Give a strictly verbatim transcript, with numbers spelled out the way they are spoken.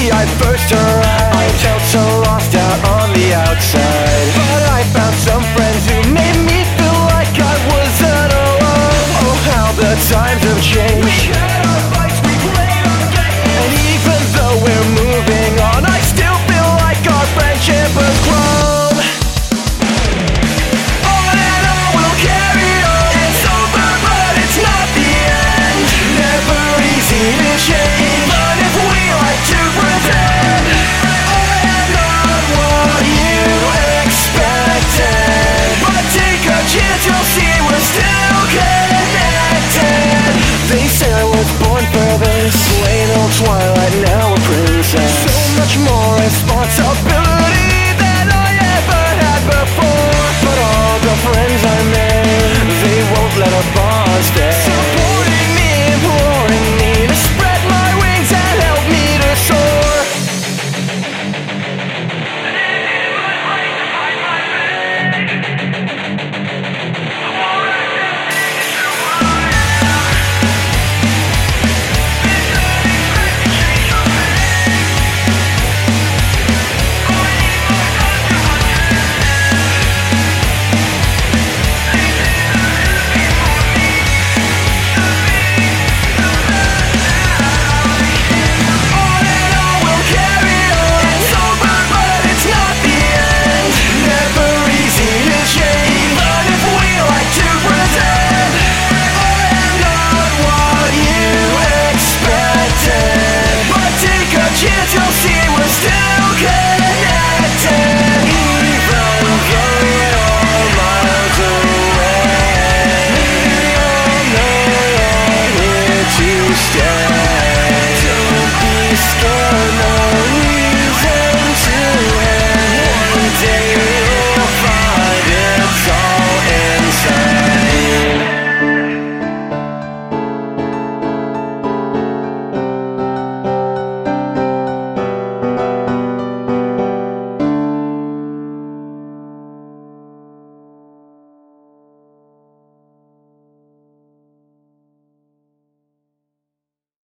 me I first arrived, I felt so lost out on the outside, but I found some friends who made me feel like I wasn't alone. Oh, how the times have changed. We had our fights, we played our games, and even though we're moving on, I still feel like our friendship has grown. On and on we'll carry on. It's over but it's not the end. Never easy to change, even if we like to pretend. On and on what you expected, but take a chance, you'll see we're still connected. They say I was born for this, plain old Twilight, now a princess. So much more responsibility,